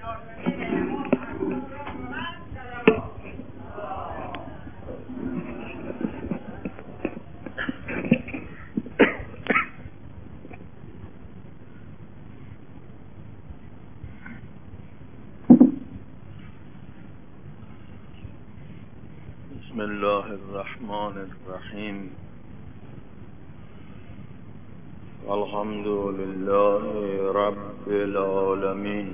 بسم الله الرحمن الرحیم. الحمد لله رب العالمین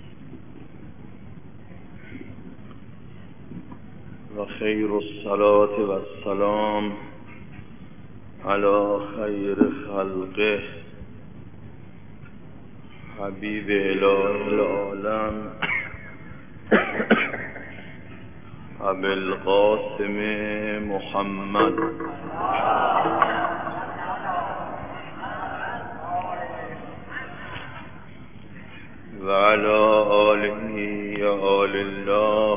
و خیر الصلاة و السلام علی خیر خلقه حبیب اله العالم ابی القاسم محمد و علی آله آل الله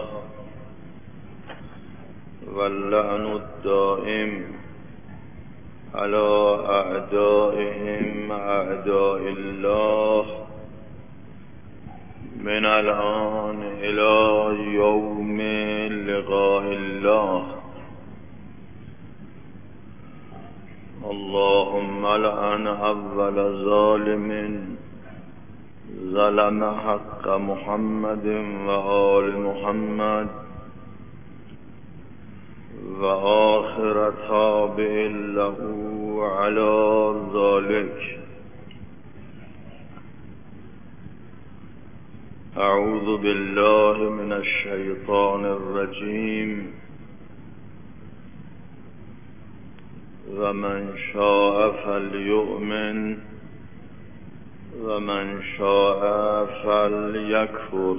و اللعن الدائم علی اعدائهم اعداء الله من الان الى یوم لقاء الله. اللهم لعن اول ظالم ظلم حق محمد و آل محمد و آخر تابع له على ذلك. اعوذ بالله من الشیطان الرجیم. و من شاء فلیؤمن و من شاء فلیکفر.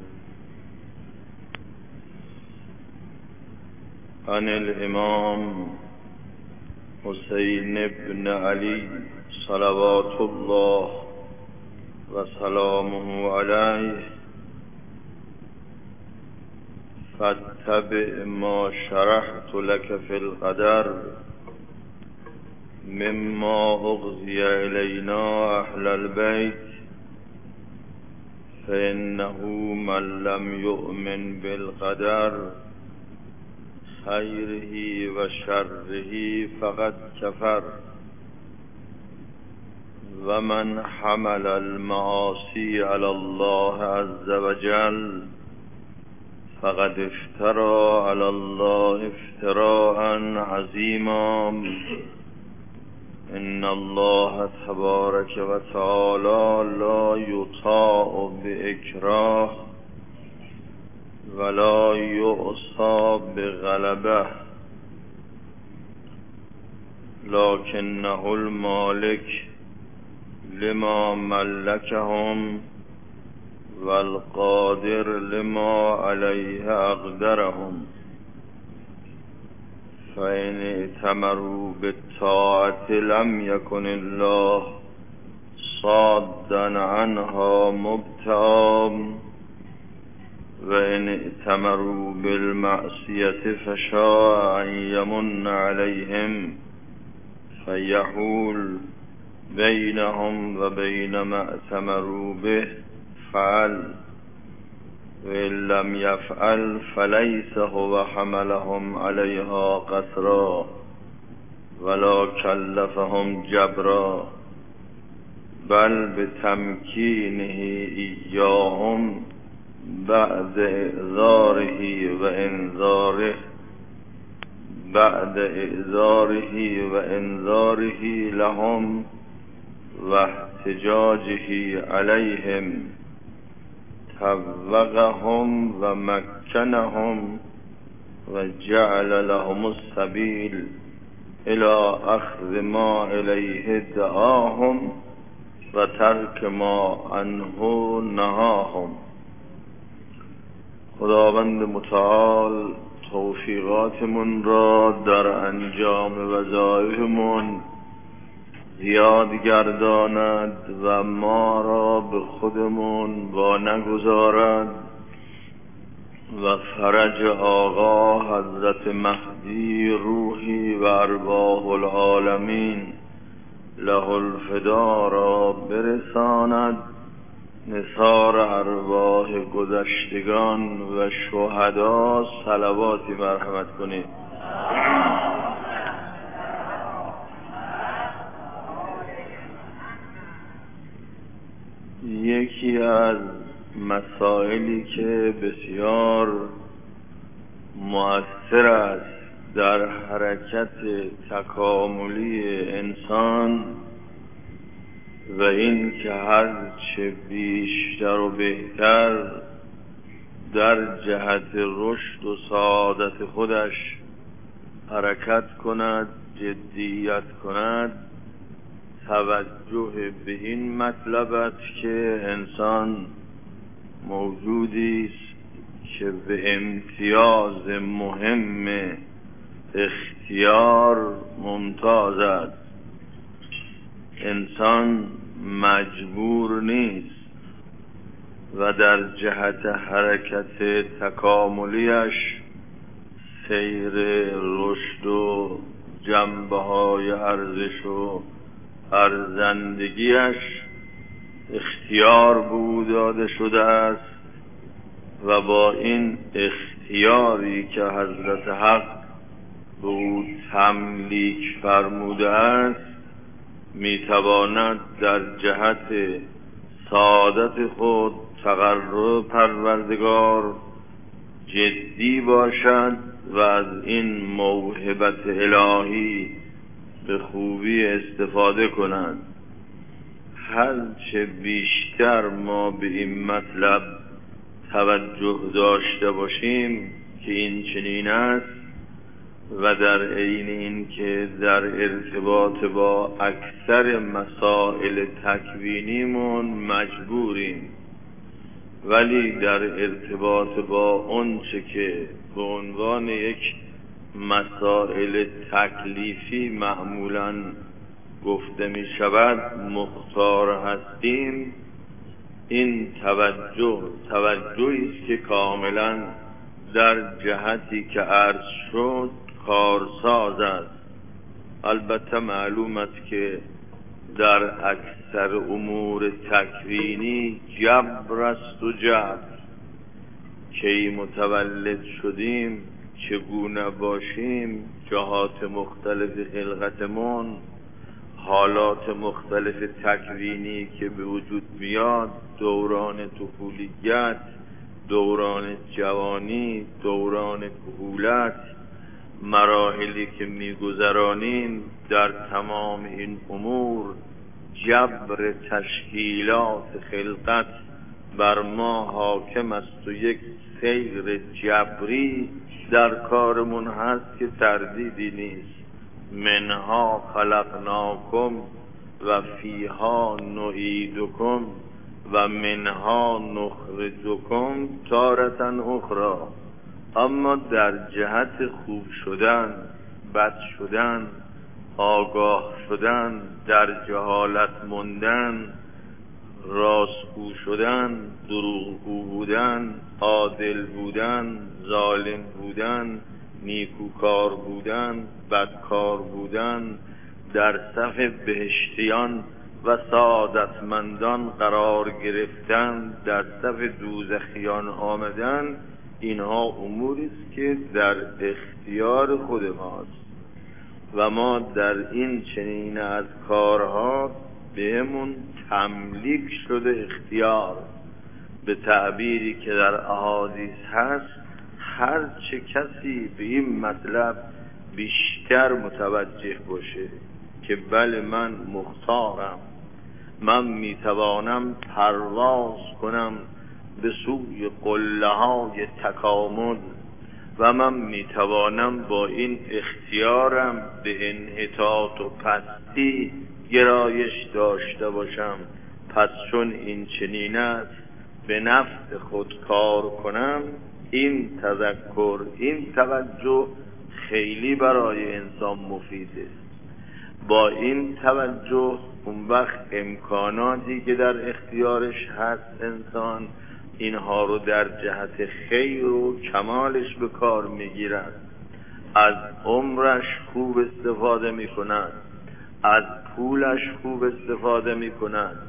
عن الامام حسین بن علی صلوات الله و سلامه علیه فاتبع ما شرحت لك في القدر مما اغزی الینا اهل البیت فانه من لم یؤمن بالقدر خیره و شره فقد کفر و من حمل المعاصی علی الله عز وجل فقد افترى علی الله افتراء عظیما. ان الله تبارک و تعالی لا یطاع باکراه ولا یعصى بغلبه لکنه المالک لما ملكهم والقادر لما عليه أقدرهم. فإن ائتمروا بالطاعة لم يكن الله صادا عنها مبتعا وإن ائتمروا بالمعصية فشاء أن يمن عليهم فيحول بینهم و بین ما ائتمروا به فعل و ان لم یفعل فلیس هو حملهم علیها قسرا ولا کلفهم جبرا بل بتمکینه ایاهم بعد اعذاره و انذاره لهم و احتجاجه علیهم طوقهم و مکنهم و جعل لهم السبیل الى اخذ ما الیه دعاهم و ترک ما عنه نهاهم. خداوند متعال توفیقاتمون را در انجام وظایفمون زیاد گرداند و ما را به خودمون وا نگذارد و فرج آقا حضرت مهدی روحی و ارواح العالمین له الفدا را برساند نثار ارواح گذشتگان و شهدا صلواتی مرحمت کنید. یکی از مسائلی که بسیار مؤثر است در حرکت تکاملی انسان و این که هر چه بیشتر و بهتر در جهت رشد و سعادت خودش حرکت کند، جدیت کند، توجه به این مطلب است که انسان موجودی است که به امتیاز مهم اختیار ممتاز است. انسان مجبور نیست و در جهت حرکت تکاملیش سیر رشد و جنبه‌های ارزش و ارزندگیش اختیار به او داده شده است و با این اختیاری که حضرت حق به او تملیک فرموده است میتواند در جهت سعادت خود تقرب پروردگار جدی باشد و از این موهبت الهی به خوبی استفاده کند. هرچه بیشتر ما به این مطلب توجه داشته باشیم که این چنین است و در عین این که در ارتباط با اکثر مسائل تکوینیمون مجبوریم، ولی در ارتباط با اونچه که به عنوان یک مسائل تکلیفی معمولاً گفته می شود مختار هستیم، این توجهی است که کاملاً در جهتی که عرض شد کارساز است. البته معلوم است که در اکثر امور تکوینی جبر است و جبر. کی متولد شدیم، چگونه باشیم، جهات مختلف خلقتمون، حالات مختلف تکوینی که به وجود میاد، دوران طفولیت، دوران جوانی، دوران کهولت، مراحلی که میگذرانیم، در تمام این امور جبر تشکیلات خلقت بر ما حاکم است و یک سیر جبری در کارمون هست که تردیدی نیست. منها خلقناکم و فیها نعیدکم و منها نخرجکم تارة اخرى. اما در جهت خوب شدن، بد شدن، آگاه شدن، در جهالت ماندن، راستگو شدن، دروغگو بودن، عادل بودن، ظالم بودن، نیکوکار بودن، بدکار بودن، در صف بهشتیان و سعادتمندان قرار گرفتن، در صف دوزخیان آمدن، اینها اموری است که در اختیار خود ماست و ما در این چنین از کارها بهمون تملیک شده اختیار. به تعبیری که در احادیث هست، هر چه کسی به این مطلب بیشتر متوجه باشه که بله من مختارم، من میتوانم پرواز کنم به سوی قله‌های تکامل و من میتوانم با این اختیارم به انحطاط و پستی گرایش داشته باشم، پس چون این چنین است به نفع خود کار کنم. این تذکر، این توجه خیلی برای انسان مفیده. با این توجه اون وقت امکاناتی که در اختیارش هست انسان اینها رو در جهت خیر و کمالش به کار میگیرد. از عمرش خوب استفاده میکند، از پولش خوب استفاده میکند،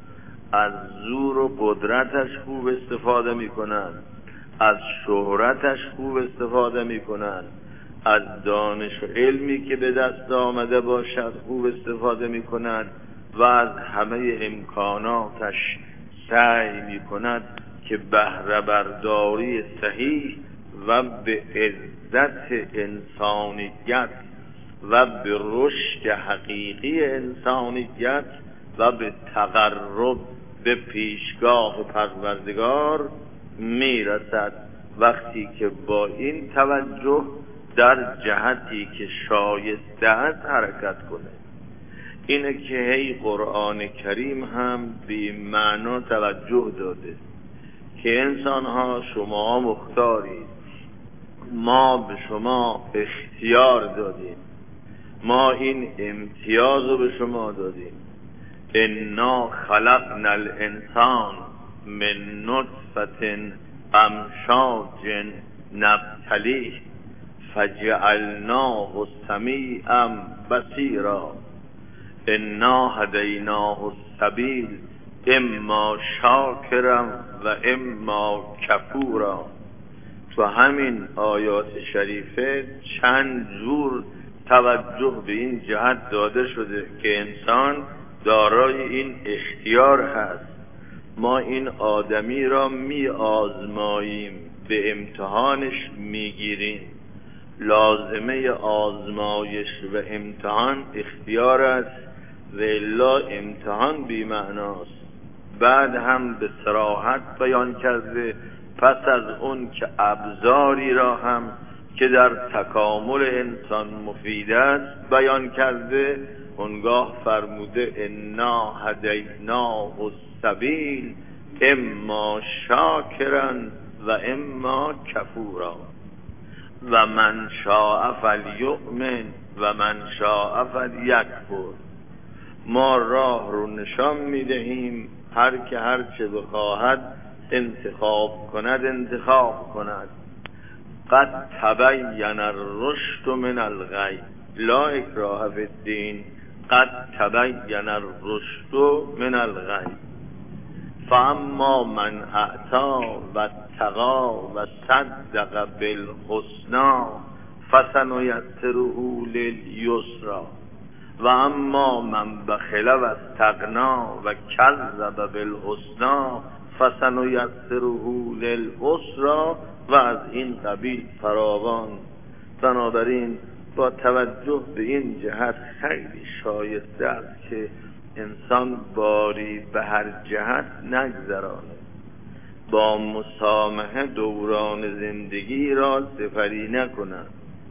از زور و قدرتش خوب استفاده میکنن، از شهرتش خوب استفاده میکنن، از دانش و علمی که به دست آمده باشد خوب استفاده میکنن و از همه امکاناتش سعی میکند که بهره برداری صحیح و به عزت انسانیت و به رشد حقیقی انسانیت و به تقرب به پیشگاه پروردگار میرسد. وقتی که با این توجه در جهتی که شایسته است حرکت کنه. اینه که هی قرآن کریم هم به معنا توجه داده که انسان ها شما مختارید، ما به شما اختیار دادیم، ما این امتیاز رو به شما دادیم. انا خلقنا الانسان من نطفة امشاج نبتلیه فجعلناه سمیعا بصیرا انا هدیناه السبیل اما شاکرا و اما کفورا. تو همین آیات شریفه چند جور توجه به این جهت داده شده که انسان دارای این اختیار هست. ما این آدمی را می آزماییم، به امتحانش می گیریم. لازمه آزمایش و امتحان اختیار است و الا امتحان بی معناست. بعد هم به صراحت بیان کرده پس از اون که ابزاری را هم که در تکامل انسان مفید است بیان کرده، اونگاه فرموده انا هدیناه السبیل اما شاکرا و اما کفورا و من شاء فلیؤمن و من شاء فلیکفر. ما راه رو نشان میدهیم، هر که هر چه بخواهد انتخاب کند انتخاب کند. قد تبین الرشد من الغی لا اکراه فی الدین قد تبین الرشد من الغی فاما من اعطی و اتقی و صدق بالحسنی فسنیسره لیسری و اما من بخل و استغنی و کذب بالحسنی فسنیسره للعسری و از این قبیل فراوان. بنابراین با توجه به این جهت خیلی شایسته است که انسان باری به هر جهت نگذرانه، با مسامحه دوران زندگی را سپری نکند،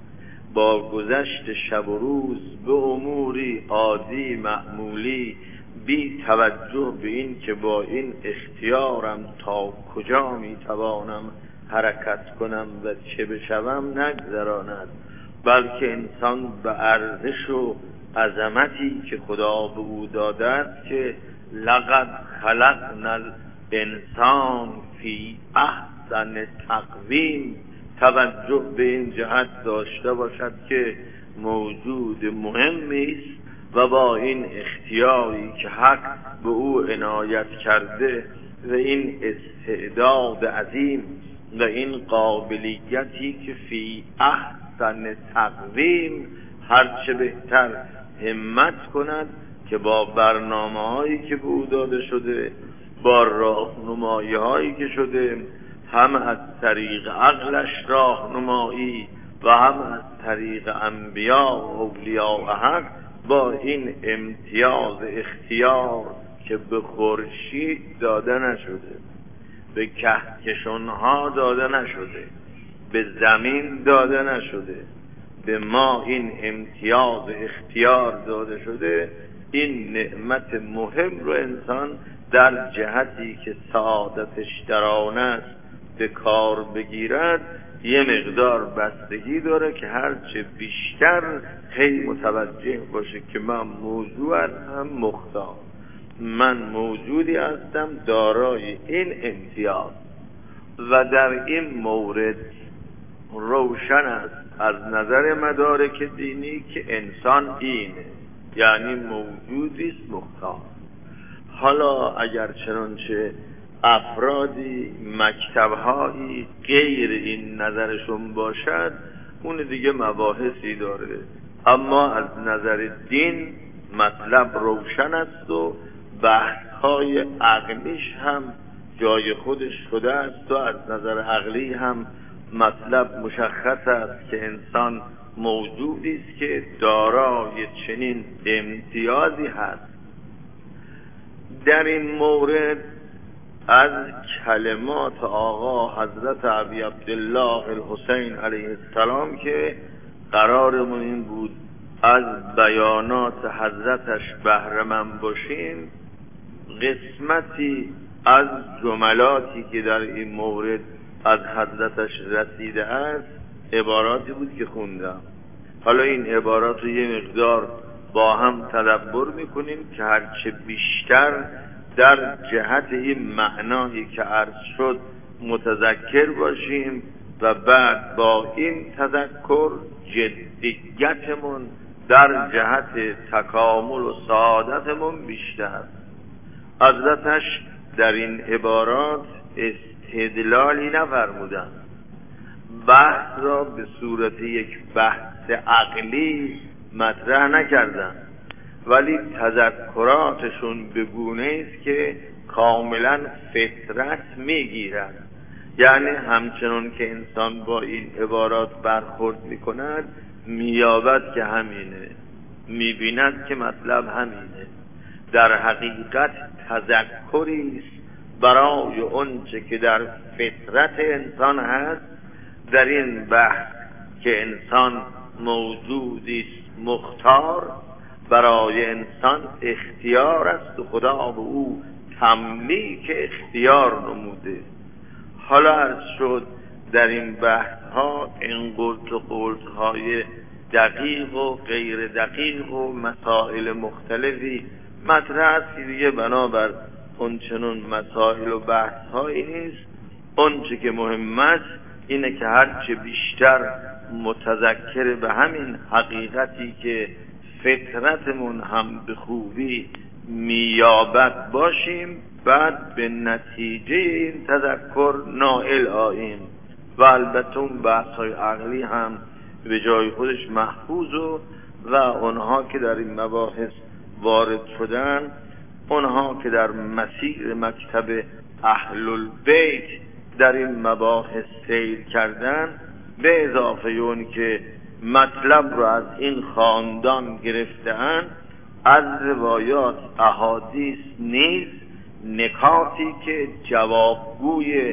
با گذشت شب و روز به اموری عادی معمولی بی توجه به این که با این اختیارم تا کجا میتوانم حرکت کنم و چه بشوم نگذراند، بلکه انسان به ارزش و عظمتی که خدا به او داده است که لقد خلقنا الانسان فی احسن تقویم توجه به این جهت داشته باشد که موجود مهمی است و با این اختیاری که حق به او عنایت کرده و این استعداد عظیم و این قابلیتی که فی احسن تقویم هرچه بهتر همت کند که با برنامه هایی که به او داده شده، با راهنمایی هایی که شده، هم از طریق عقلش راهنمایی و هم از طریق انبیا و اولیاء حق، با این امتیاز اختیار که به خورشید داده نشده، به کهکشانها داده نشده، به زمین داده نشده، به ما این امتیاز اختیار داده شده. این نعمت مهم رو انسان در جهتی که سعادتش در آن است به کار بگیرد، یه مقدار بستگی داره که هرچه بیشتر خیلی متوجه باشه که من موضوع هم مختار، من موجودی هستم دارای این امتیاز و در این مورد روشن است از نظر مدارک دینی که انسان اینه، یعنی موجودی است مختار. حالا اگر چنانچه افرادی مکتب‌هایی غیر این نظرشون باشد اون دیگه مباحثی داره، اما از نظر دین مطلب روشن است و بحث‌های عقلیش هم جای خودش شده است و از نظر عقلی هم مطلب مشخص است که انسان موجودی است که دارای چنین امتیازی هست. در این مورد از کلمات آقا حضرت ابی عبدالله الحسین علیه السلام که قرارمون این بود از بیانات حضرتش بهره مند باشیم، قسمتی از جملاتی که در این مورد از حضرتش رسیده است عباراتی بود که خوندم. حالا این عبارات رو یه مقدار با هم تدبر میکنیم که هرچه بیشتر در جهت این معنایی که عرض شد متذکر باشیم و بعد با این تذکر جدیتمون در جهت تکامل و سعادتمون بیشتر. حضرتش در این عبارات استدلالی نفرمودند، بحث را به صورت یک بحث عقلی مطرح نکردند، ولی تذکراتشون به گونه است که کاملا فطرت میگیرد. یعنی همچنان که انسان با این عبارات برخورد میکند مییابد که همینه، میبیند که مطلب همینه. در حقیقت تذکری است برای اونچه که در فطرت انسان هست. در این بحث که انسان موجودی است مختار، برای انسان اختیار است و خدا به او تملیک اختیار نموده. حالا عرض شد در این بحث ها این قلت های دقیق و غیر دقیق و مسائل مختلفی مطرح است که دیگه بنابر اون چنون مسائل و بحث هایی نیست. اونچه که مهم است اینه که هرچه بیشتر متذکر به همین حقیقتی که فطرتمون هم به خوبی میابد باشیم، بعد به نتیجه این تذکر نائل آییم. و البته اون بحث های عقلی هم به جای خودش محفوظ و اونها که در این مباحث وارد شدن، اونها که در مسیر مکتب اهل البیت در این مباحث سیر کردن، به اضافه اون که مطلب رو از این خاندان گرفته‌اند، از روایات احادیث نیز نکاتی که جوابگوی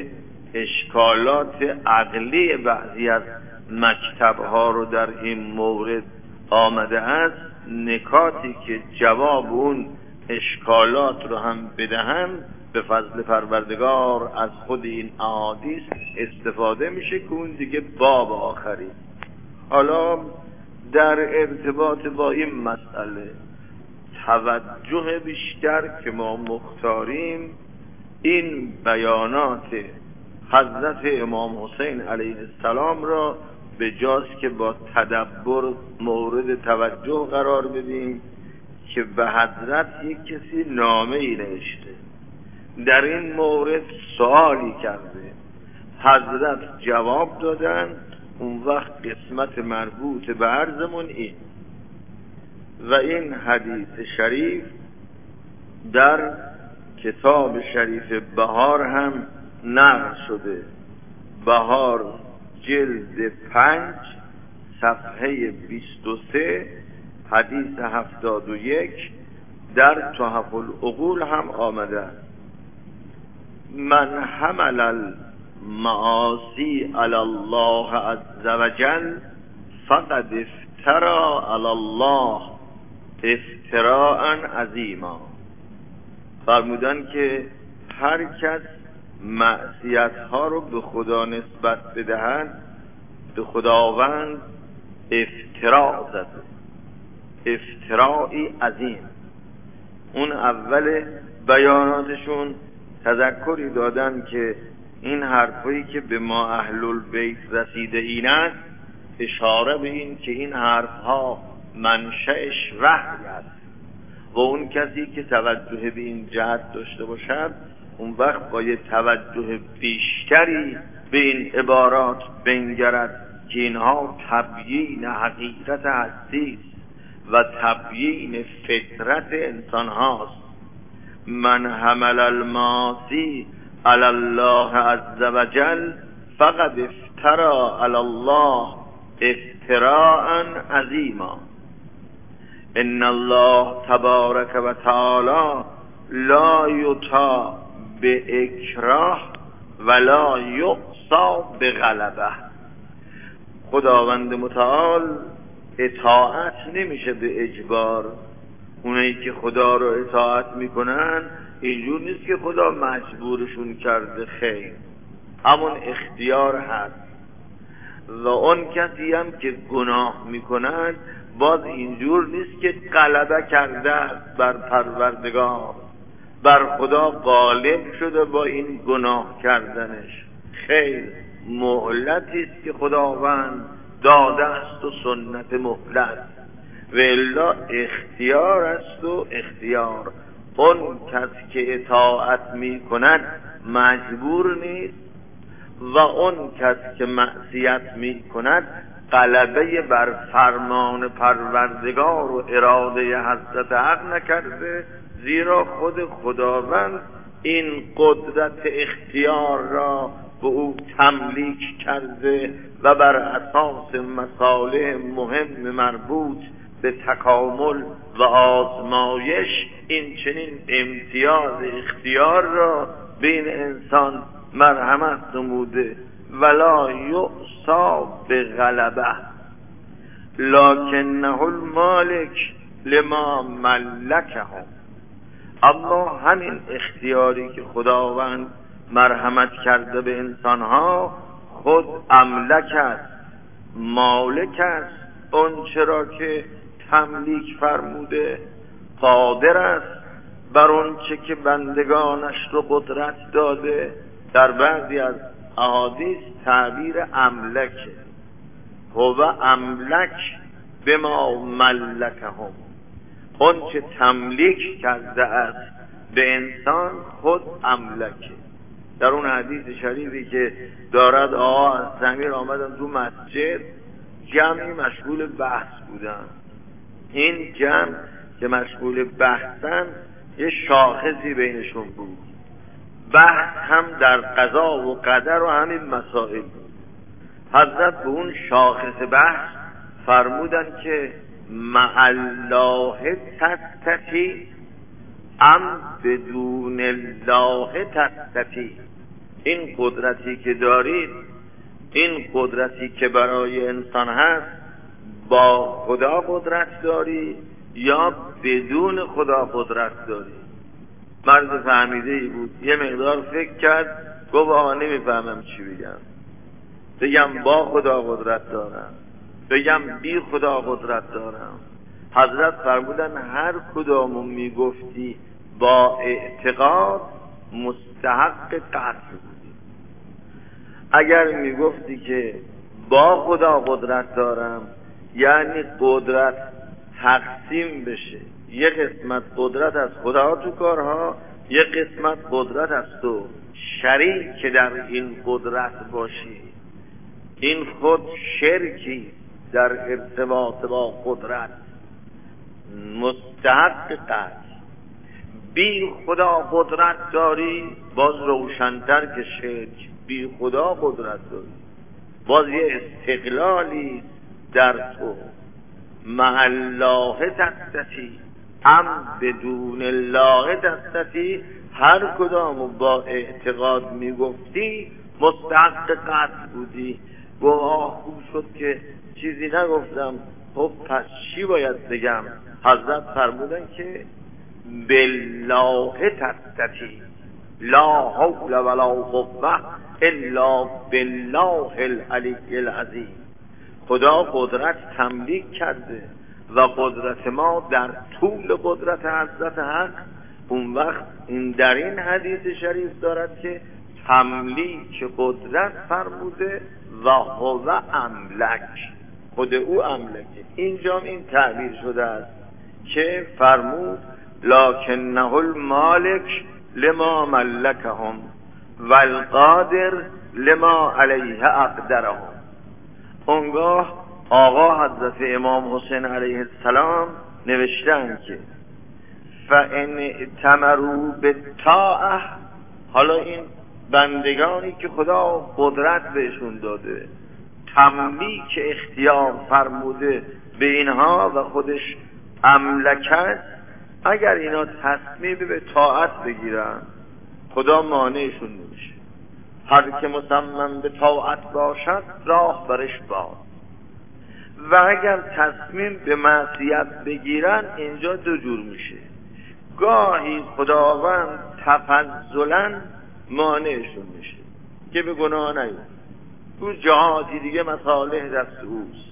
اشکالات عقلی بعضی از مکتب‌ها رو در این مورد آمده است، نکاتی که جواب اون اشکالات رو هم بدهند، به فضل پروردگار از خود این احادیث استفاده میشه که اون دیگه باب آخری. حالا در ارتباط با این مسئله توجه بیشتر که ما مختاریم این بیانات حضرت امام حسین علیه السلام را به جاست که با تدبر مورد توجه قرار بدیم که به حضرت یک کسی نامه ای نوشته، در این مورد سوالی کرده، حضرت جواب دادن. اون وقت قسمت مربوط به عرضمون این و این حدیث شریف در کتاب شریف بهار هم نقل شده. بهار جلد 5 صفحه 23 حدیث 71 در تحف العقول هم آمده. من حمل المعاصی علی الله عز وجل فقد افترا علی الله افتراء عظیما. فرمودن که هر کس معصیت ها رو به خدا نسبت بدهند به خداوند افترا زده، افترائی عظیم. اون اول بیاناتشون تذکری دادن که این حرفایی که به ما اهل البیت رسیده این است، اشاره به این که این حرفها منشأش وحی است. و اون کسی که توجه به این جهت داشته باشد اون وقت باید توجه بیشتری به این عبارات بنگرد که اینها تبیین حقیقت هستی و تبیین فطرت انسان هاست. من حمل المعاصی علی الله عز وجل فقد افترا علی الله افتراء عظیما. ان الله تبارک و تعالی لا یطاع باکراه ولا یعصی بغلبه. خداوند متعال اطاعت نمیشه به اجبار. اونایی که خدا رو اطاعت میکنن اینجور نیست که خدا مجبورشون کرده، خیر، همون اختیار هست. و اون کسی هم که گناه میکنن باز اینجور نیست که غلبه کرده است بر پروردگار، بر خدا غالب شده با این گناه کردنش، خیر، مهلتی است که خداوند داده است و سنت مهلت و الا اختیار است و اختیار. اون کسی که اطاعت می کند مجبور نیست و اون کسی که معصیت می کند غلبه بر فرمان پروردگار و اراده حضرت حق نکرده، زیرا خود خداوند این قدرت اختیار را به او تملیک کرده و بر اساس مصالح مهم مربوط به تکامل و آزمایش این چنین امتیاز اختیار را بین انسان مرحمت نموده. ولا یعصی بغلبه لکنه المالک لما ملکه. اما همین اختیاری که خداوند مرحمت کرده به انسانها خود املک است، مالک است، اون چرا که تملیک فرموده، قادر است بر اون چه که بندگانش رو قدرت داده. در بعضی از احادیث تعبیر املکه، هو املک بما ملکهم، اون چه تملیک کرده است به انسان خود املکه. در اون حدیث شریفی که دارد آقا از زمین آمدن تو مسجد، جمعی مشغول بحث بودن. این جمع که مشغول بحثن یه شاخصی بینشون بود، بحث هم در قضا و قدر و همین مسائل بود. حضرت به اون شاخص بحث فرمودن که مع الله تستطیع ام بدون الله تستطیع. این قدرتی که دارید، این قدرتی که برای انسان هست، با خدا قدرت داری یا بدون خدا قدرت داری؟ مرد فهمیده ای بود، یه مقدار فکر کرد، گفت آقا نمیفهمم چی بگم با خدا قدرت دارم، بگم بی خدا قدرت دارم. حضرت فرمودن هر کدامو میگفتی با اعتقاد مستحق قتل بودی. اگر میگفتی که با خدا قدرت دارم یعنی قدرت تقسیم بشه، یه قسمت قدرت از خدا تو کارها، یه قسمت قدرت از تو، شریک در این قدرت باشی، این خود شرکی در ارتباط با قدرت، مستحق قتل. بی خدا قدرت داری، باز روشن‌تر که شرک. بی خدا قدرت داری، باز یه استقلالی در تو. مع الله تستطیع ام بدون الله تستطیع، هر کدامو با اعتقاد میگفتی مستحق قتل بودی. گواه خوب شد که چیزی نگفتم، خب پس چی باید بگم؟ حضرت فرمودن که بالله تستطیع لا حول ولا قوة الا بالله العلی العظیم. خدا قدرت تملیک کرده و قدرت ما در طول قدرت حضرت حق. اون وقت این در این حدیث شریف دارد که تملیک قدرت فرموده و هو املک، خود او املکه. اینجا این تعبیر شده است که فرمود لکنه المالک لما ملکهم والقادر لما علیه اقدرهم. اونگاه آقا حضرت امام حسین علیه السلام نوشتن که فَإِنْ اِتَمَرُوا بِالطَّاعَةِ، حالا این بندگانی که خدا قدرت بهشون داده، تملیک اختیار فرموده به اینها و خودش املکت، اگر اینا تصمیم به طاعت بگیرن خدا مانعشون نمیشه. هر که مصمم به طاعت باشد راه برش باد. و اگر تصمیم به معصیت بگیرن اینجا دو جور میشه. گاهی خداوند تفضلاً مانعشون میشه که به گناه نیفتن، تو جهاتی دیگه مصالح دست اوست،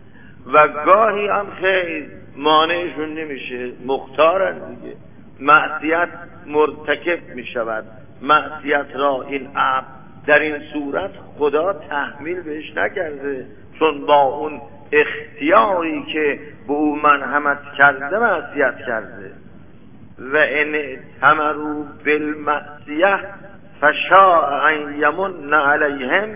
و گاهی هم خیلی مانعشون نمیشه، مختارن دیگه، معصیت مرتکب میشود. معصیت را این عبد در این صورت خدا تحمیل بهش نکرده، چون با اون اختیاری که به او منحمت کرده معصیت کرده. و ان ائتمروا بالمعصیه فشاء ان یمن علیهم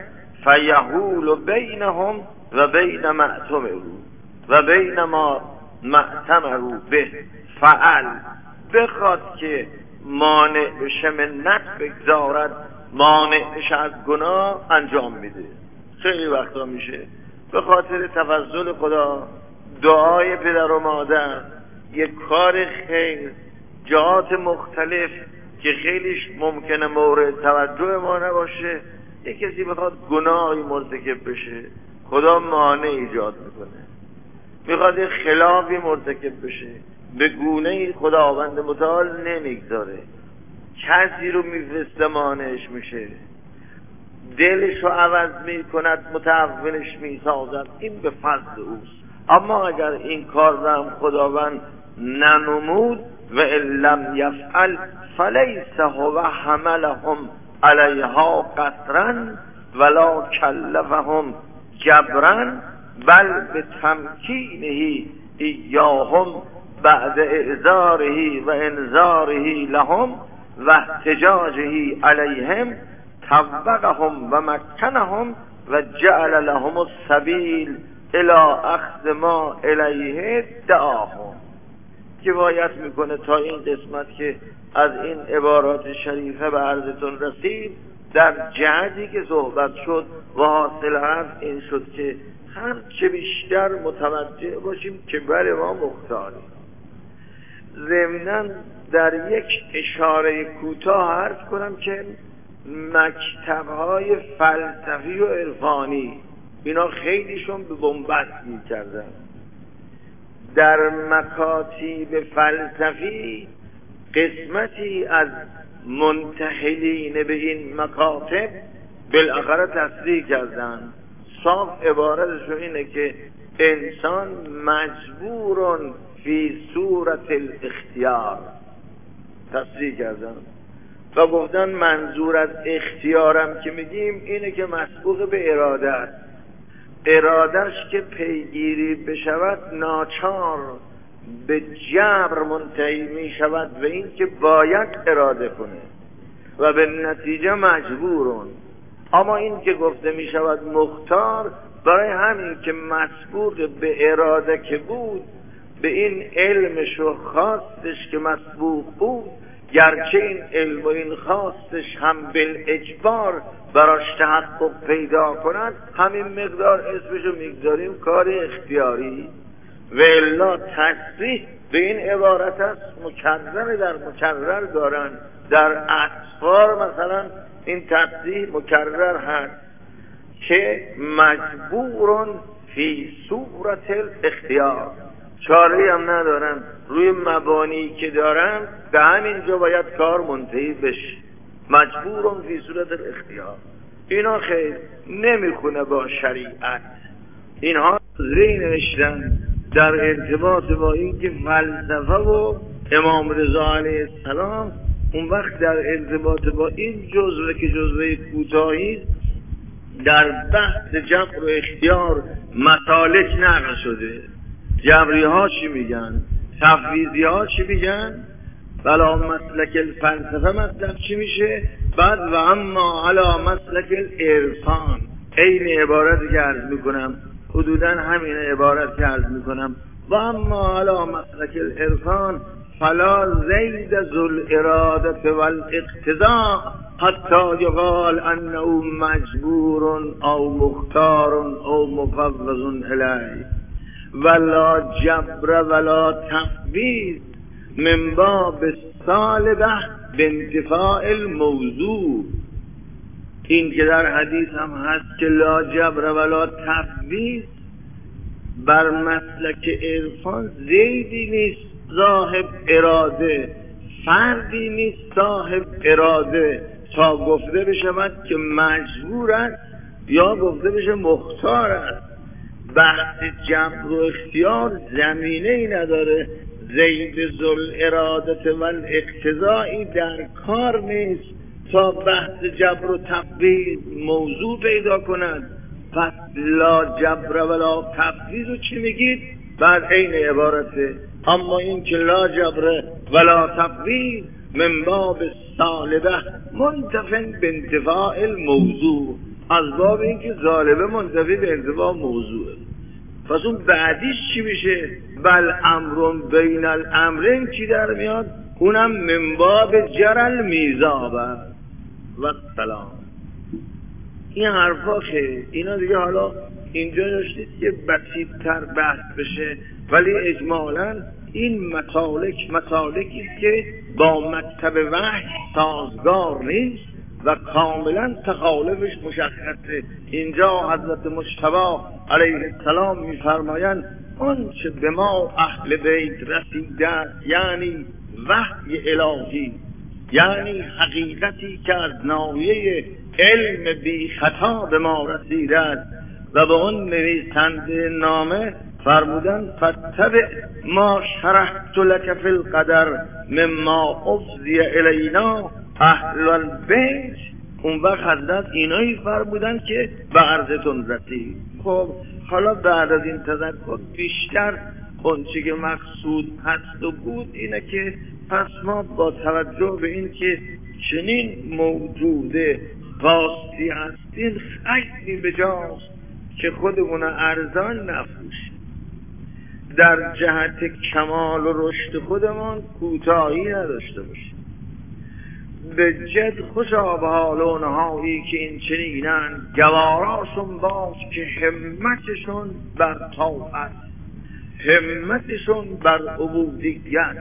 فیحول بینهم و بین ما اؤتمروا و بین ما اؤتمروا به. فعل بخواد که مانع بشه، منت بگذارد، مانع بشه از گناه، انجام میده. خیلی وقتا میشه به خاطر تفضل خدا، دعای پدر و مادر، یک کار خیر، جهات مختلف که خیلیش ممکنه مورد توجه ما نباشه، یک کسی بخواد گناهی مرتکب بشه، خدا مانع ایجاد میکنه. میخواد خلافی مرتکب بشه، به گونه‌ای خداوند متعال نمیگذاره، کسی رو میفرسته مانعش میشه، دلش رو عوض میکند، متحولش میسازد. این به فضل اوست. اما اگر این کار رو هم خداوند ننمود و لم یفعل فلیس هو حملهم علیها قطرا ولا کلفهم جبرا بل به تمکینه ایاهم بعد اعذاره و انذاره لهم و احتجاجه علیهم طوقهم و مکنهم و جعل لهم السبیل الی اخذ ما الیه دعاهم. کفایت میکنه تا این قسمت که از این عبارات شریفه به عرضتون رسید، در جهتی که صحبت شد و حاصل حرف این شد که هر چه بیشتر متوجه باشیم که بله ما مختاریم. ضمناً در یک اشاره کوتاه عرض کنم که مکتب‌های فلسفی و عرفانی اینا خیلیشون به بنبست می‌کردن. در مکاتب فلسفی قسمتی از منتحلین به این مکاتب بالاخره تصریح کردن. صاف عبارتشون اینه که انسان مجبورن فی صورت الاختیار، تصریح کردن و گفتن منظور از اختیارم که میگیم اینه که مسبوق به اراده است. ارادهش که پیگیری بشود ناچار به جبر منتهی می شود و این که باید اراده کنه و به نتیجه مجبورون. اما این که گفته می شود مختار، برای همین که مسبوق به اراده که بود، به این علمش و خواستش که مسبوق بود، گرچه این علم و این خواستش هم بالاجبار براش تحقق پیدا کند، همین مقدار اسمشو میگذاریم کار اختیاری. و الا تصریح به این عبارت است، مکرر در مکرر دارن. در اطفار مثلا این تصریح مکرر هست که مجبورن فی صورت الاختیار، چاره هم ندارن، روی مبانی که دارن به همینجا باید کار منتهی بشه. مجبورم فی صورت الاختیار. اینا خیلی نمیخونه با شریعت. اینها زی نوشتن در ارتباط با این که فلسفه و امام رضا علیه السلام اون وقت در ارتباط با این جزوه که جزوه کوتاهی در بحث جبر و اختیار مسالک نقل شده. جبری ها چی میگن؟ تفویضی ها چی میگن؟ ولا مسلک الفلسفه مطلب چی میشه؟ بعد و اما علی مسلک العرفان، این عبارتی که عرض میکنم حدودا همین عبارت که عرض میکنم، و اما علی مسلک العرفان فلا زید ذو الارادة والاقتضاء حتی یقال انه مجبور او مختار او مفوض الیه ولا جبر ولا تفویض من باب الصالبه بانتفاء الموضوع. این که در حدیث هم هست که لا جبر ولا تفویض، بر مسلک عرفان زیدی نیست صاحب اراده، فردی نیست صاحب اراده تا گفته بشود که مجبور است یا گفته بشه مختار است. بحث جبر و اختیار زمینه ای نداره، زید ذو الاراده و الاقتضایی در کار نیست تا بحث جبر و تفویض موضوع پیدا کند. پس لا جبر ولا تفویض رو چی میگید؟ بعد این عبارته. اما این که لا جبر ولا تفویض من باب الصالبه منتفن به انتفاع الموضوع، از باب این که ظالبه منتفی به انتفاع موضوعه. پس اون بعدیش چی میشه؟ بل امر بین الامرین چی در میاد؟ اونم من باب جرل میزابه و سلام. این حرفا که اینا دیگه حالا اینجا داشتید که بسیط‌تر بحث بشه، ولی اجمالاً این مطالقی که با مکتب وحی سازگار نیست و کاملا تخالفش مشخصه. اینجا حضرت مجتبی علیه السلام میفرمایند آنچه به ما اهل بیت رسیده یعنی وحی الهی، یعنی حقیقتی که از ناحیه علم بی خطا به ما رسیده است و به اون نویسنده نامه فرمودن فتبع ما شرحت لك فی القدر مما افضی الینا اهل البیت. اون وقت حضرت اینایی فرمودن که به عرضتون رسید. خب حالا بعد از این تذکر بیشتر اونچه که مقصود هست و بود اینه که پس ما با توجه به این که چنین موجود قاصدی هستین خیلی بجاست که خودمون ارزان نفروشیم، در جهت کمال و رشد خودمان کوتاهی نداشته باشیم. به جد خوشا به حال اونهایی که این چنینن، گواراشون باش که همتشون بر طاعت، همتشون بر عبودیت،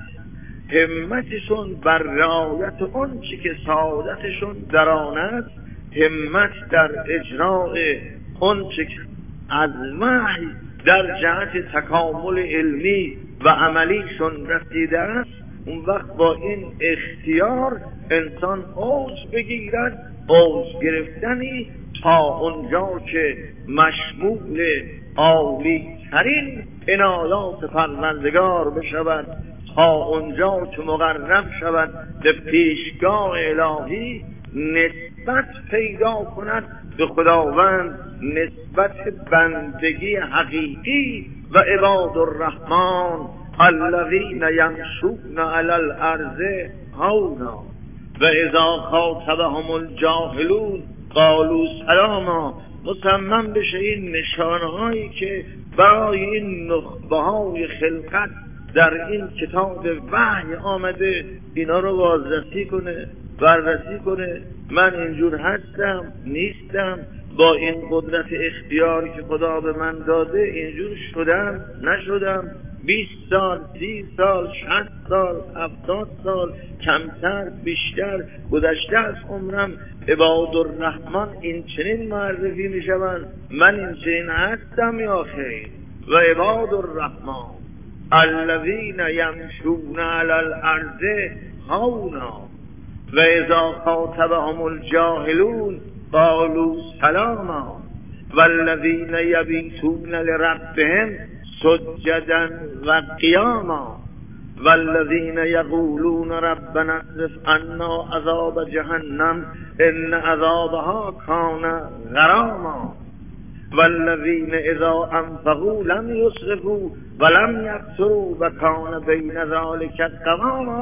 همتشون بر رعایت اون چی که سعادتشون در آن است، همت در اجراء اون چی که از وحی در جهت تکامل علمی و عملیشون رسیده است. اون وقت با این اختیار انسان اوج بگیرد، اوج گرفتنی تا اونجا که مشمول عالی ترین عنایات پروردگار بشود، تا اونجا که مقرب شود به پیشگاه الهی، نسبت پیدا کند به خداوند، نسبت بندگی حقیقی و عباد الرحمن الذین یمشون علی الارض هونا و اذا خاطبهم الجاهلون قالوا سلاما. مصمم بشه این نشانهایی که برای این نخبه های خلقت در این کتاب وحی آمده اینا رو بازرسی کنه، بررسی کنه. من اینجور هستم نیستم، با این قدرت اختیاری که خدا به من داده اینجور شدم نشدم، 20 سال 30 سال 60 سال 70 سال کمتر بیشتر گذشته از عمرم. عباد الرحمن این چنین معرفی می شوند، من این چنین هستم یا خیر. و عباد الرحمن الذین یمشون علی الارض هونا و اذا خاطبهم الجاهلون قالوا سلاما والذین یبیتون لربهم سجدا و قیاما والذین یقولون ربنا اصرف عنا عذاب جهنم ان عذابها کان غراما والذین اذا انفقوا لم یسرفوا ولم یقتروا و کان بین ذلک قواما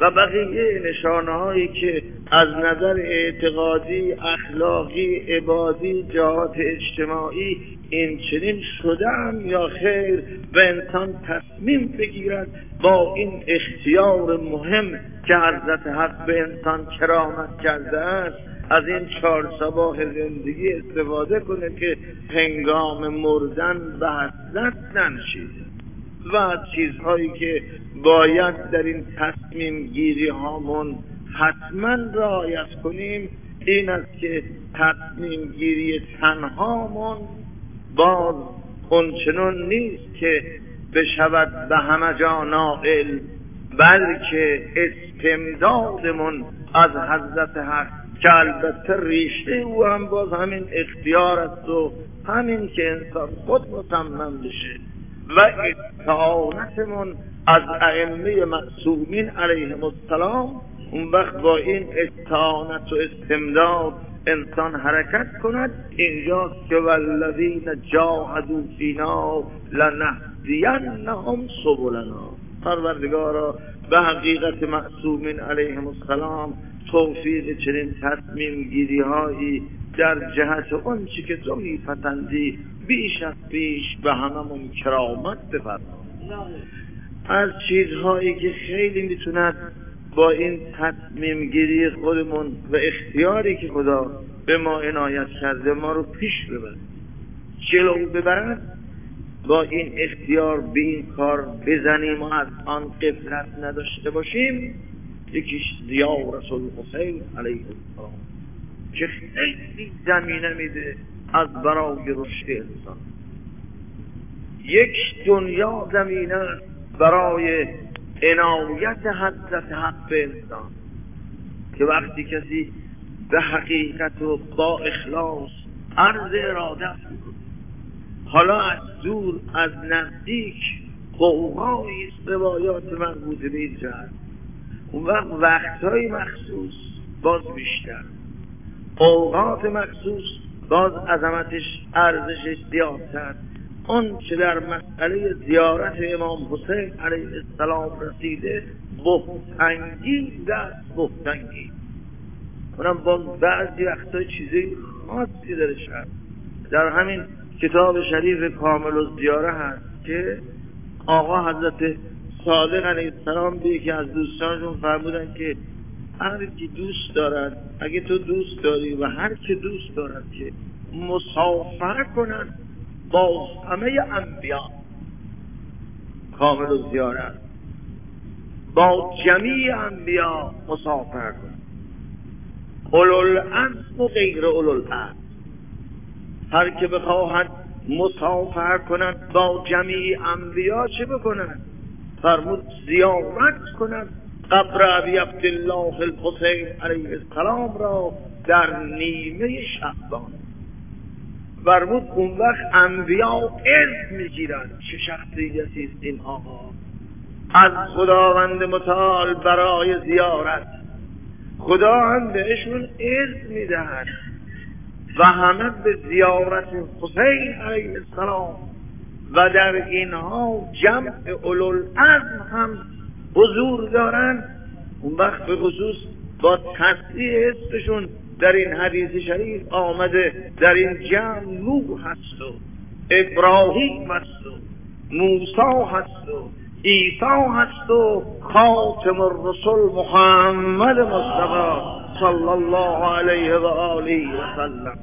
و بقیه نشانه‌هایی که از نظر اعتقادی، اخلاقی، عبادی، جهات اجتماعی این چنین شدن یا خیر و انسان تصمیم بگیرد با این اختیار مهم که حضرت حق به انسان کرامت کرده است از این 4 صباح زندگی استفاده کنه که هنگام مردن به حسرت ننشینه و از چیزهایی که باید در این تصمیم گیری هامون حتما رعایت کنیم این است که تصمیم گیری تنهامون باز اونچنان نیست که بشود به همه جا نائل، بلکه استمدادمون از حضرت حق که البته ریشه او هم باز همین اختیار است و همین که انسان خود مصمم بشه و استعانتمون از ائمه معصومین علیهم السلام. اون وقت با این استعانت و استمداد انسان حرکت کند. اینجاست که والذین جاهدوا فینا لنهدینهم سبلنا. پروردگارا به حقیقت معصومین علیهم السلام توفیق چنین تصمیم گیری هایی در جهت اون چی که تو میپسندی بیش از بیش به هممون کرامت بفرما. از چیزهایی که خیلی میتوند با این تصمیم گیری خودمون و اختیاری که خدا به ما عنایت کرده ما رو پیش ببرد، جلو ببرد، با این اختیار به این کار بزنیم و از آن غفلت نداشته باشیم. یکیش زیارت الحسین علیه السلام که خیلی زمینه میده از برای رشد انسان. یک دنیا زمینه برای عنایت حضرت حق به انسان که وقتی کسی به حقیقت و با اخلاص عرض اراده میکنه، حالا از دور از نزدیک قوقایی است روایات مربوطه به این جهت، اون وقت وقتهای مخصوص باز بیشتر، اوقات مخصوص باز عظمتش ارزشش زیادتر. اون که در مسئله زیارت امام حسین علیه السلام رسیده بهتنگیز است، بهتنگیز. اونم باز بعضی وقتا چیزی خاصی درش هست. در همین کتاب شریف کامل الزیاره هست که آقا حضرت صادق علیه السلام به یکی از دوستانشون فرمودن که هر کی دوست دارد، اگه تو دوست داری و هر کی دوست دارد که مسافر کنند با همه انبیا، کامل الزیاره با جمیع انبیا مسافر کنند، اولوالعزم و غیر اولوالعزم. هر که بخواهد مسافر کند با جمیع انبیا چه بکند؟ فرمود زیارت کند قبر ابی عبدالله الحسین علیه السلام را در نیمه شعبان. فرمود اون وقت انبیا اذن میگیرند. چه شخصیتی است این آقا از خداوند متعال برای زیارت. خدا هم بهشون اذن میدهد و همه به زیارت حسین علیه السلام و در اینها جمع اولوالعزم هم حضور دارن. اون وقت به خصوص با تصریح اسمشون در این حدیث شریف آمده در این جمع نوح هست و ابراهیم هست و موسی هست و عیسی هست و خاتم الرسل محمد مصطفی صلی الله علیه و آله و سلم.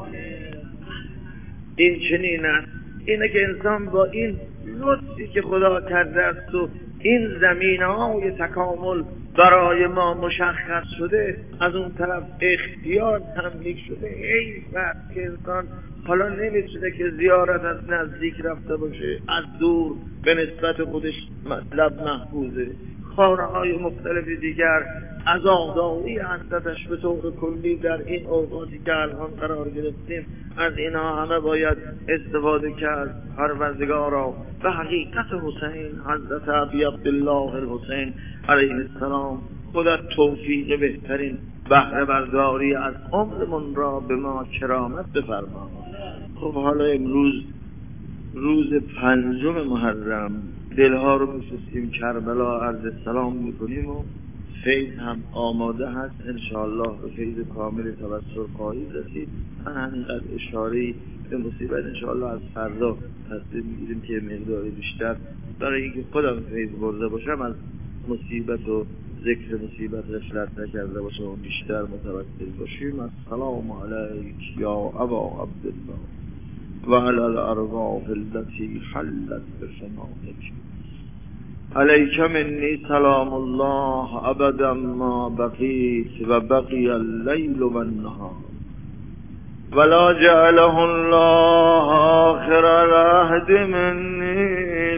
این چنین است. اینه که انسان با این لطفی که خدا کرده است و این زمینه‌های تکامل برای ما مشخص شده، از اون طرف اختیار تملیک شده. ای وقت که انسان حالا نمیتونه که زیارت از نزدیک رفته باشه، از دور به نسبت خودش مطلب محفوظه. خانه‌های مختلف دیگر عزاداری حضرتش به طور کلی در این اوقاتی که الان قرار گرفتیم از اینا همه باید استفاده کرد. پروردگارا به حقیقت حسین حضرت ابی عبدالله الحسین علیه السلام خودت توفیق بهترین بهره برداری از عمرمون را به ما کرامت بفرما. خب حالا امروز روز 5 محرم دلها رو می‌فرستیم کربلا عرض سلام میکنیم و فیض هم آماده هست، انشاءالله به فیض کامل توسل خواهید رسید. من همینقدر اشاره‌ای به مصیبت انشاءالله از فردا تصمیم میگیریم که مقداری بیشتر برای اینکه خودم فیض برده باشم از مصیبت و ذکر مصیبت غفلت نکرده باشم و بیشتر متوکل باشیم. السلام علیک یا ابا عبدالله و علی الارواح التي حلت بفنائک. علیک منی سلام الله ابدا ما بقیت و بقی اللیل و النهار ولا جعله الله آخر العهد منی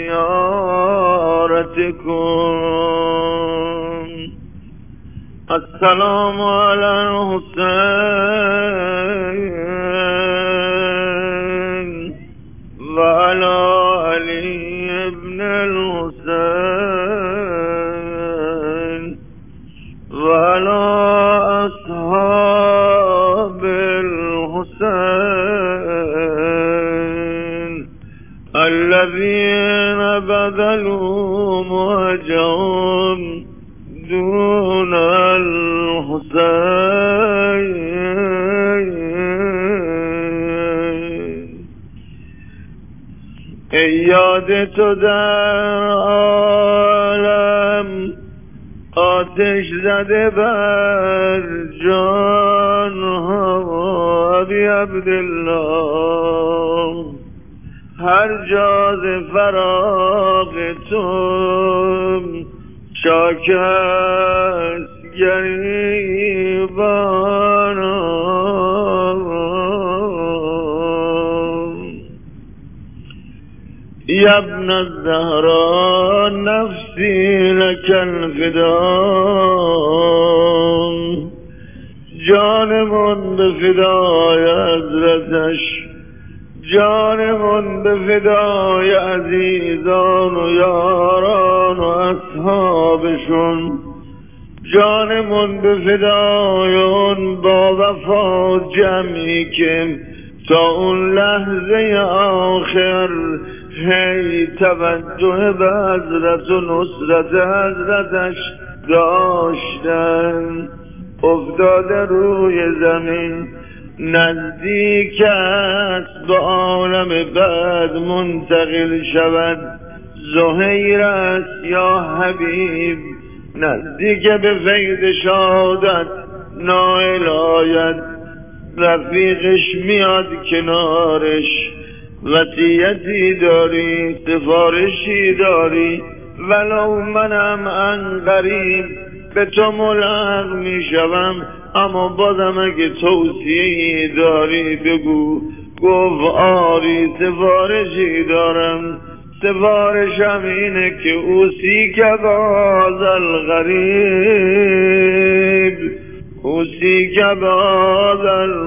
لزیارتکم. السلام علی الحسین و علی علی ابن الحسین و علی اصحاب الحسین الذين بذلوا مهجهم دون الحسین. ای یاد تو در عالم آتش زده بر جان ها ابی عبدالله، هر جا ز فراق تو شاکست گریبانم. یا ابن الزهرا نفسی لک الفدا، جان من به فدای حضرتش، جان من به فدای عزیزان و یاران و اصحابشون، جان من به فدای اون با وفا جمعی که تا اون لحظه آخر هی توجه به حضرت و نصرت حضرتش داشتن. افتاده روی زمین، نزدیک است به عالم بعد منتقل شود. زهیر است یا حبیب، نزدیک به فیض شهادت نائل آید. رفیقش میاد کنارش، وصیتی داری، سفارشی داری، ولو منم ان قریب به تو ملحق میشوم، اما بازم اگه توصیه‌ای داری بگو. گفت آری سفارشی دارم، سفارشم اینه که اوصی که باز الغریب، اوصی که باز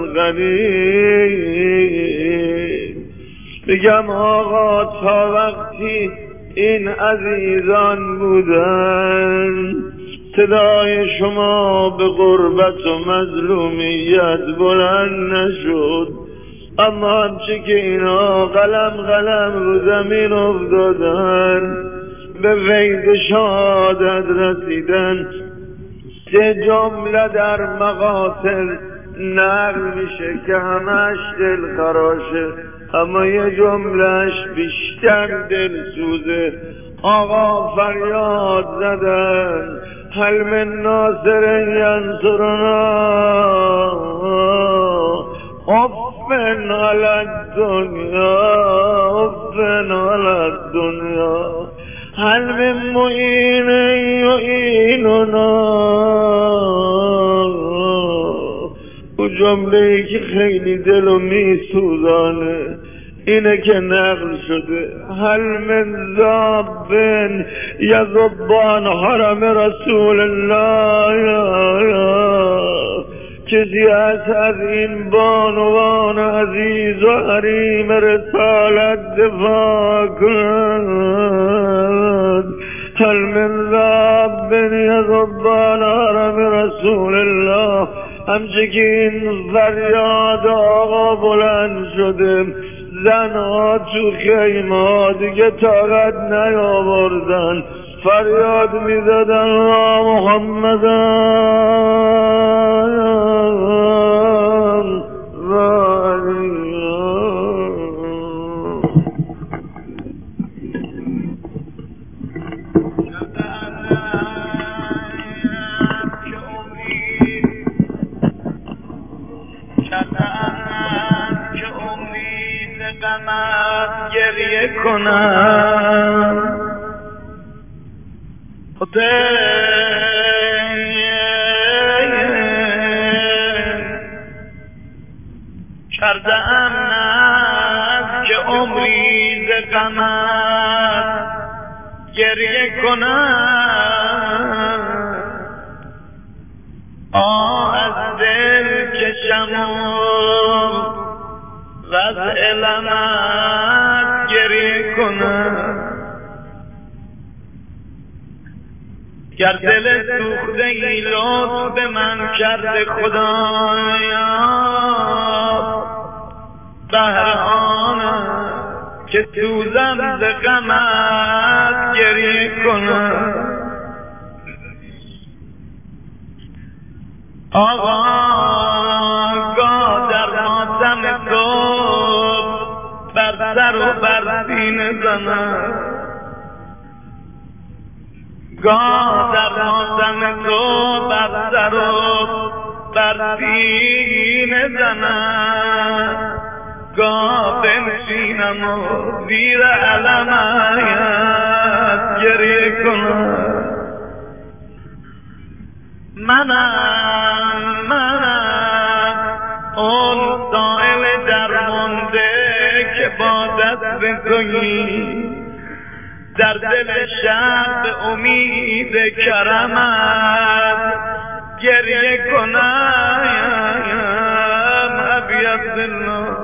الغریب. بگم آقا تا وقتی این عزیزان بودن صدای شما به غربت و مظلومیت بلند نشد، اما همچه که اینا قلم رو زمین افتادن به فیض شهادت رسیدن، سه جمله در مقاتل نقل میشه که همش دل خراشه، اما یه جملهش بیشتر دل سوزه. آقا فریاد زدن هل من ناصر ینصرنا، افن علی الدنیا، افن علی الدنیا، هل من معین یعیننا. او جمله‌ای که خیلی دلو میسوزانه اینه که نقل شده هل من ذابن یذبان حرم رسول الله، کسی هست از این بانوان عزیز و حریم رسالت دفاع کند. هل من ذابن یذبان حرم رسول الله، همچه که این فریاد آقا بلند شده، زنها تو خیمه دیگه طاقت نیاوردن، فریاد میزدن یا محمدن گریه کنم کردم نه که عمری ز غمت گریه کنم از دل کشم و از علمت گریه کنم گر دل سوخته ای لطف به من کرده خدایا بهر آنم که سوزم ز غمت گریه کنم آقا گاه در ماتم تو بر سر و بر سینه زنم گاه در ماتم تو بر سر و بر سینه زنم گاه بنشینم و زیر علمت گریه کنم منم اون سائل درمانده که با دست تویی در دل شب به امید کرمت گریه کنم عبیدالله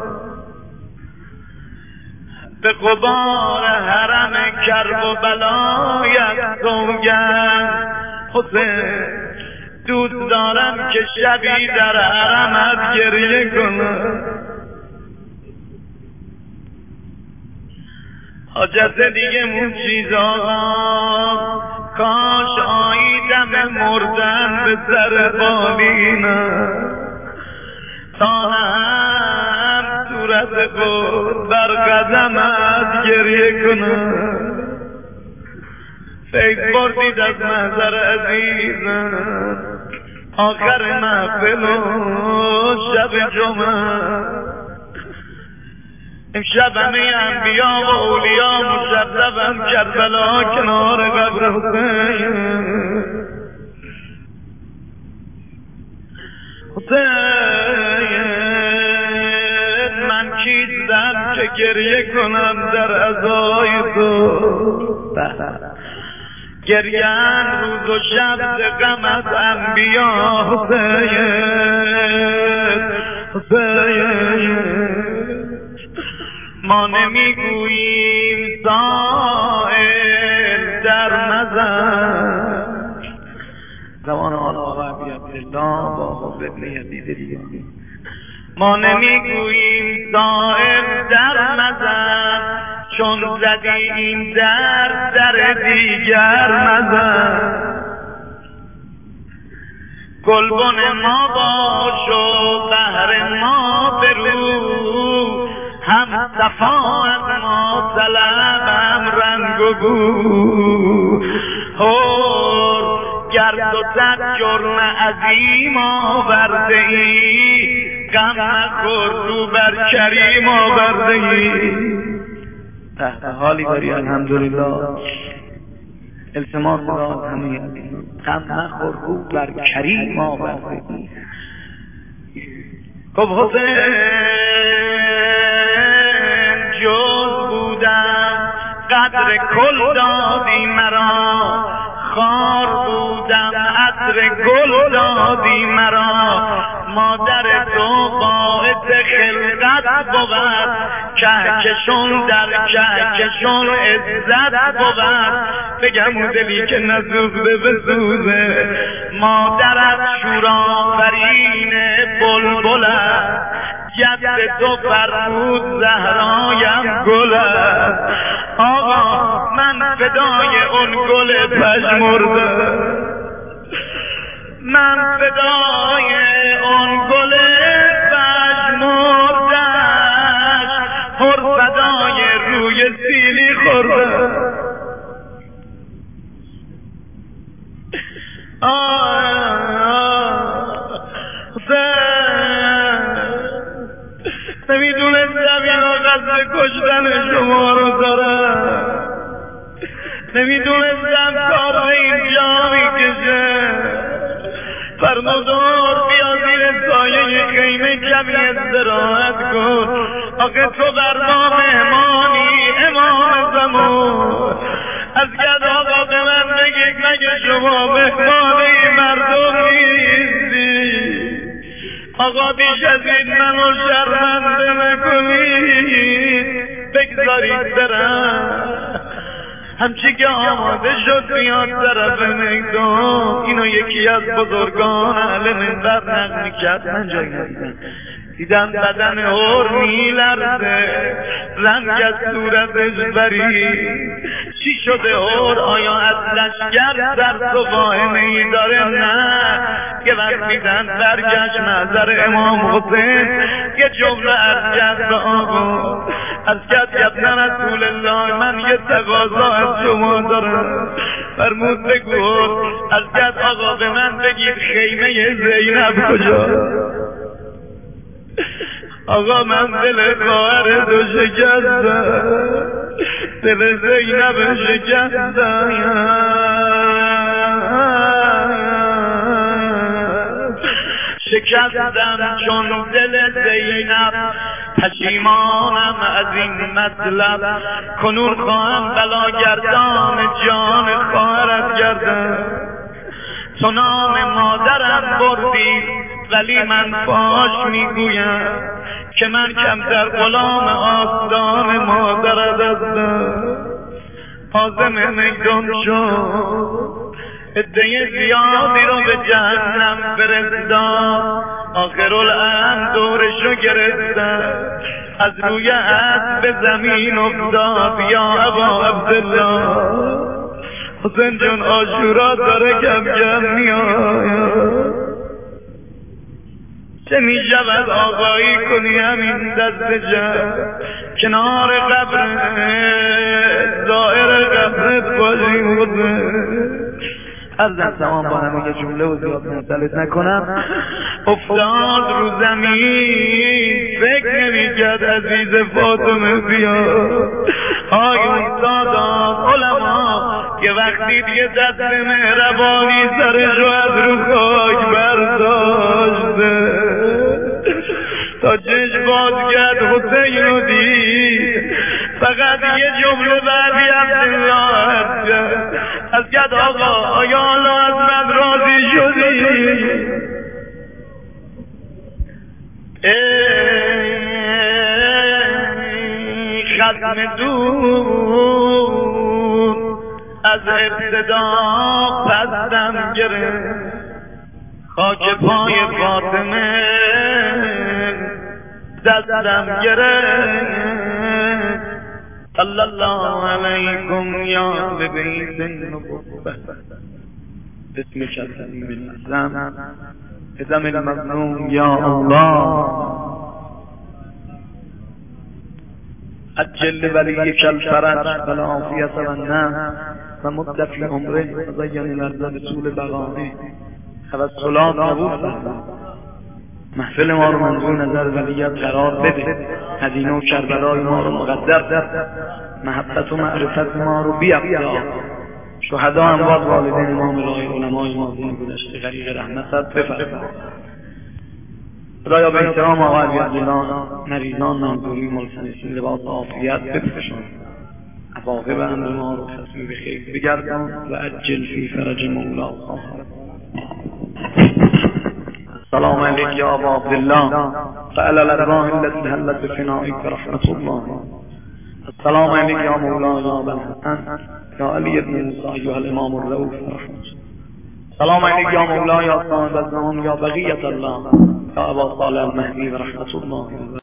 به غبار حرم کرب و بلایت سوگند حسین دوست دارم که شبی در حرمت گریه کنم حاجت دیگه موجید آقا کاش آیدم مردن به سر بالینم تا هم صورت بود بر قدمت گریه کنم فیض بردید از محضر عزیزم آخر محفل و شب جمعه امشب همه انبیا و اولیا مشرفم کربلا کنار قبر حسین من کیستم که گریه کنم در عزای تو گریان روز و شب ز غمت انبیا حسین ما نمیگوییم سائل در مزن زمان آقا عبدالله با حب ابن یزید دیگه ما نمیگوییم سائل در مزن چون زدی این در دیگر مزن گلبن ما باش و بهر ما برو هم صفا از ما طلبم رنگ و بو هور گرد و تر جرم عظیم آورده ای غم نخور تو بر کریم آورده ای تحت حالی داری الحمدلله التماس داد همه غم نخور تو بر کریم آورده ای خب حسین جز بودم قدر کل دادی مرا خار بودم عطر گل دادی مرا مادر تو باعث خلقت بود کهکشون در کهکشون عزت بود بگم اون دلی که نسوخته بسوزه مادرت شورآفرین بلبل است ید تو فرمود زهرایم گل است آقا من من فدای اون گل پژمرده، من فدای اون گل پژمرده، پر فدای روی سیلی خورده. نمیدونستم اینا قصد کشتن شما رو دارن، نمیدونستم کار به اینجا میکشه. فرمودار بیا زیر سایه خیمه کمی استراحت کن، آخه تو بر ما مهمانی امام زمان. از گد آقا به من بگید مگه شما مهمان این مردم نیستی؟ آقا بیش از این منو شرمنده نکنید، بگذارید برم. همچی که آماده شد بیاد طرف میدان، اینو یکی از بزرگان اهل منبر نقل میکرد، من جایی ندیدم. دیدم بدن هور میلرزه، رنگ از صورتش برید. چی شده هور؟ آیا از لشگر در تو واهمه‌ای داره؟ نه، که وقتی زن برگشت نظر امام حسین یه جمله عرض کرد به آقا، از کرد ابن رسول الله من یه تقاضا از شما دارم. فرمود بگو. از کرد آقا به من بگید خیمه زینب کجا؟ آقا من دل خواهر تو شکستم، دل زینب شکستم، شکستم چون دل زینب، پشیمانم از این مطلب، کنون خواهم بلاگردان جان خواهرت گردم. تو نام مادرم بردی ولی من فاش میگویم که من کمتر غلام آستان مادرت هستم. عازم میدان شد، عده زیادی رو به جهنم فرستاد، آخرالامر دورشو گرفتن، از روی اسب به زمین افتاد. یا ابا عبدالله، حسین جون عاشورا داره کم کم میآید، چه می شود آقایی کنی همین دست جمع کنار قبرت، ظاهر قبرت باشی حسین. از دستمان با همه جمله و زیاد منسلط نکنم، افتاد رو زمین، فکر نمی‌کرد عزیز فاطمه بیاد. آی استادان علما که وقتی دیگه دست مهربانی سرش رو از رو خاک برداشته، تا چشم باز کرد حسین رو دید، فقط یه جمله بعدی عبدالله از گد آقا آیا الله از من راضی شدی؟ ختم دور از ابتدا پستم گرفت، خاک پای فاطمه دستم گرفت. صلی الله علیکم یا بیت النبوة بسمك العظیم الاسلام ادم المظلوم یا الله عجل ولیک الفرج والعافیة والنعم و مد فی عمره و زین الارض بطول بقائه. توسلات قبول فرما، محفل ما رو منظور نظر ولیت قرار بده، مدینه و کربلای ما رو مقدر، محبت و معرفت ما رو بیافزا. شهدا اموات والدین ما، مرای علمای ما دین گذشته غریق رحمتت بفرما. خدایا به احترام آقا علی عبدالله مریضان منظوری ملتمسین لباس عافیت بپوشان، عواقب امر ما رو ختم به خیر بگردان و عجل فی فرج مولا خواهر. السلام علیک یا ابا عبدالله فعلى الارواح التي هلت بفنائك رحمة الله. السلام علیک یا مولا یا ابا الحسن یا علی بن موسی ایها الامام الرؤوف رحمة. السلام علیک یا مولا یا صاحب الزمان یا بقیة الله یا ابا صالح المهدی رحمة الله.